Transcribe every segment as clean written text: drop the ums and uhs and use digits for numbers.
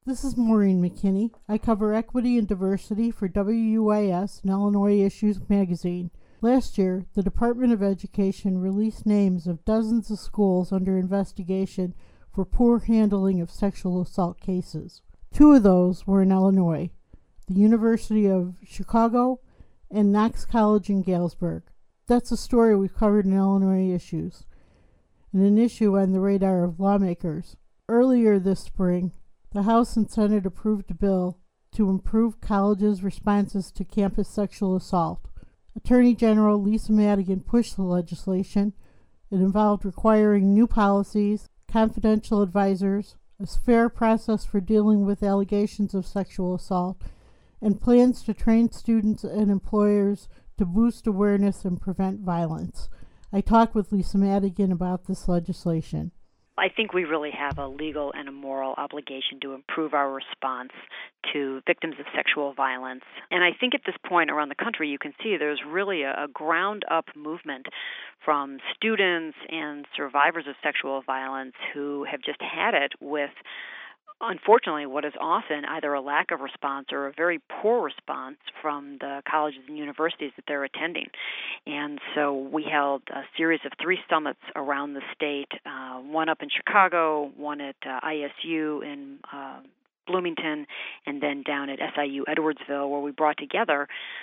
This is Maureen McKinney. I cover equity and diversity for WUAS and Illinois Issues magazine. Last year, the Department of Education released names of dozens of schools under investigation for poor handling of sexual assault cases. Two of those were in Illinois, the University of Chicago and Knox College in Galesburg. That's a story we've covered in Illinois Issues, and an issue on the radar of lawmakers. Earlier this spring, the House and Senate approved a bill to improve colleges' responses to campus sexual assault. Attorney General Lisa Madigan pushed the legislation. It involved requiring new policies, confidential advisors, a fair process for dealing with allegations of sexual assault, and plans to train students and employers to boost awareness and prevent violence. I talked with Lisa Madigan about this legislation. I think we really have a legal and a moral obligation to improve our response to victims of sexual violence. And I think at this point around the country, you can see there's really a ground-up movement from students and survivors of sexual violence who have just had it with, unfortunately, what is often either a lack of response or a very poor response from the colleges and universities that they're attending. And so we held a series of 3 summits around the state, one up in Chicago, one at ISU in Bloomington, and then down at SIU Edwardsville, where we brought together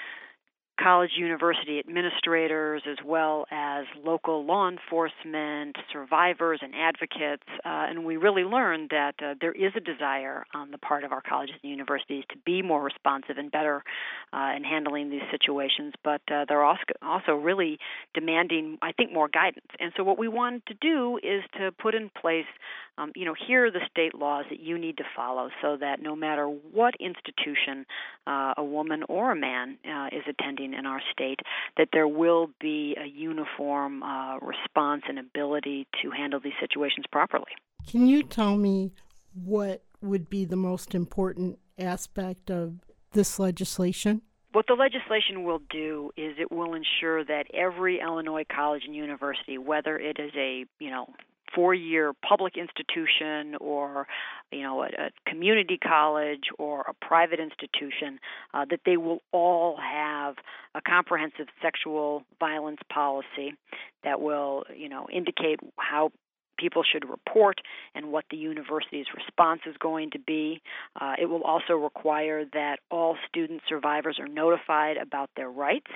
college university administrators as well as local law enforcement, survivors and advocates, and we really learned that there is a desire on the part of our colleges and universities to be more responsive and better in handling these situations, but they're also really demanding, I think, more guidance. And so what we wanted to do is to put in place, here are the state laws that you need to follow so that no matter what institution a woman or a man is attending in our state, that there will be a uniform response and ability to handle these situations properly. Can you tell me what would be the most important aspect of this legislation? What the legislation will do is it will ensure that every Illinois college and university, whether it is a 4-year public institution or a community college or a private institution, that they will all have a comprehensive sexual violence policy that will indicate how people should report and what the university's response is going to be. It will also require that all student survivors are notified about their rights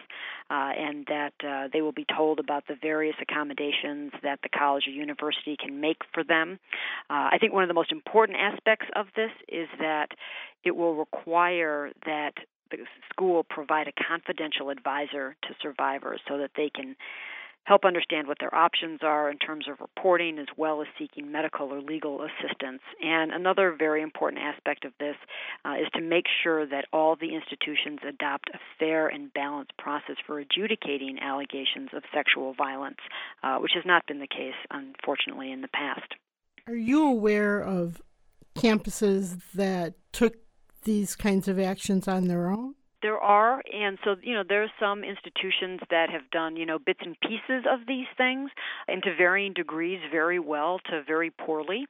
and that they will be told about the various accommodations that the college or university can make for them. I think one of the most important aspects of this is that it will require that the school provide a confidential advisor to survivors so that they can help understand what their options are in terms of reporting as well as seeking medical or legal assistance. And another very important aspect of this is to make sure that all the institutions adopt a fair and balanced process for adjudicating allegations of sexual violence, which has not been the case, unfortunately, in the past. Are you aware of campuses that took these kinds of actions on their own? There are, and so, there are some institutions that have done, bits and pieces of these things, and to varying degrees, very well to very poorly.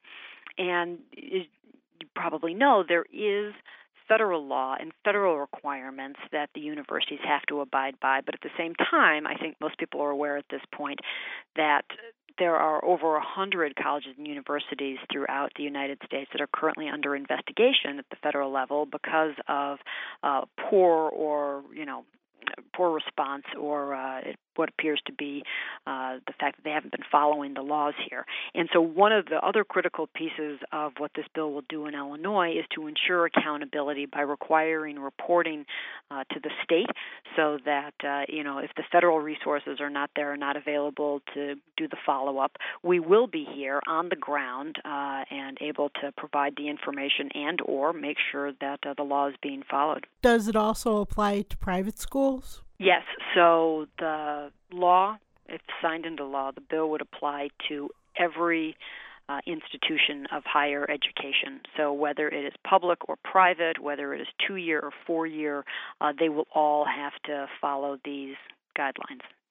And you probably know there is federal law and federal requirements that the universities have to abide by, but at the same time, I think most people are aware at this point that there are over 100 colleges and universities throughout the United States that are currently under investigation at the federal level because of poor response or what appears to be the fact that they haven't been following the laws here. And so one of the other critical pieces of what this bill will do in Illinois is to ensure accountability by requiring reporting to the state so that, if the federal resources are not there or not available to do the follow-up, we will be here on the ground and able to provide the information and or make sure that the law is being followed. Does it also apply to private schools? Yes, so the law, if signed into law, the bill would apply to every institution of higher education. So whether it is public or private, whether it is 2-year or 4-year, they will all have to follow these guidelines.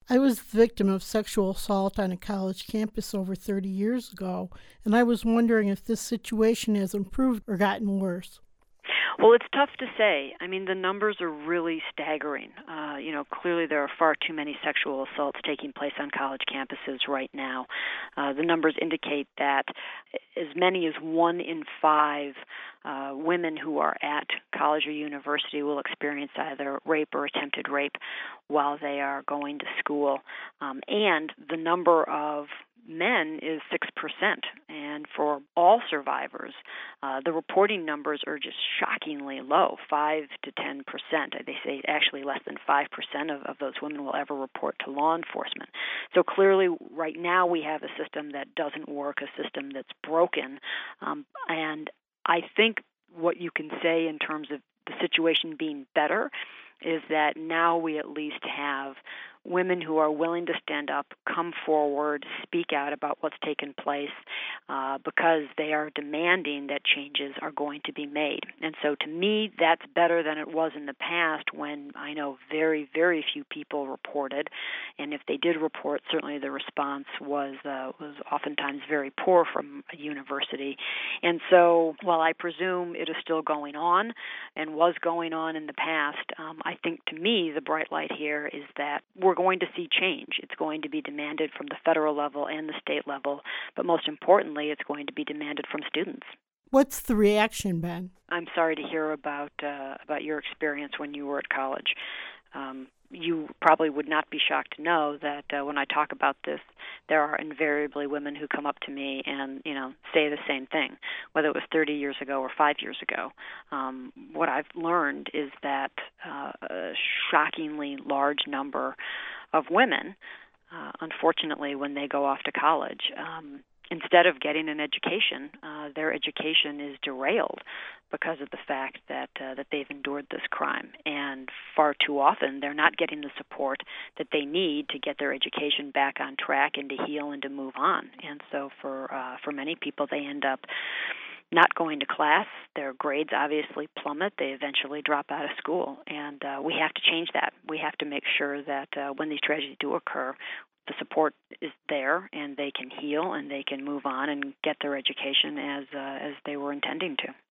I was the victim of sexual assault on a college campus over 30 years ago, and I was wondering if this situation has improved or gotten worse. Well, it's tough to say. I mean, the numbers are really staggering. Clearly there are far too many sexual assaults taking place on college campuses right now. The numbers indicate that as many as 1 in 5 women who are at college or university will experience either rape or attempted rape while they are going to school. And the number of men is 6%. And for all survivors, the reporting numbers are just shockingly low, 5 to 10%. They say actually less than 5% of those women will ever report to law enforcement. So clearly right now we have a system that doesn't work, a system that's broken. And I think what you can say in terms of the situation being better is that now we at least have women who are willing to stand up, come forward, speak out about what's taken place, because they are demanding that changes are going to be made. And so to me, that's better than it was in the past when I know very, very few people reported. And if they did report, certainly the response was oftentimes very poor from a university. And so while I presume it is still going on and was going on in the past, I think to me the bright light here is that we're going to see change. It's going to be demanded from the federal level and the state level, but most importantly, it's going to be demanded from students. What's the reaction been? I'm sorry to hear about your experience when you were at college. You probably would not be shocked to know that when I talk about this, there are invariably women who come up to me and say the same thing, whether it was 30 years ago or 5 years ago. What I've learned is that a shockingly large number of women, unfortunately, when they go off to college, instead of getting an education, their education is derailed because of the fact that they've endured this crime. And far too often, they're not getting the support that they need to get their education back on track and to heal and to move on. And so for many people, they end up not going to class. Their grades obviously plummet. They eventually drop out of school. And we have to change that. We have to make sure that when these tragedies do occur, the support is there and they can heal and they can move on and get their education as they were intending to.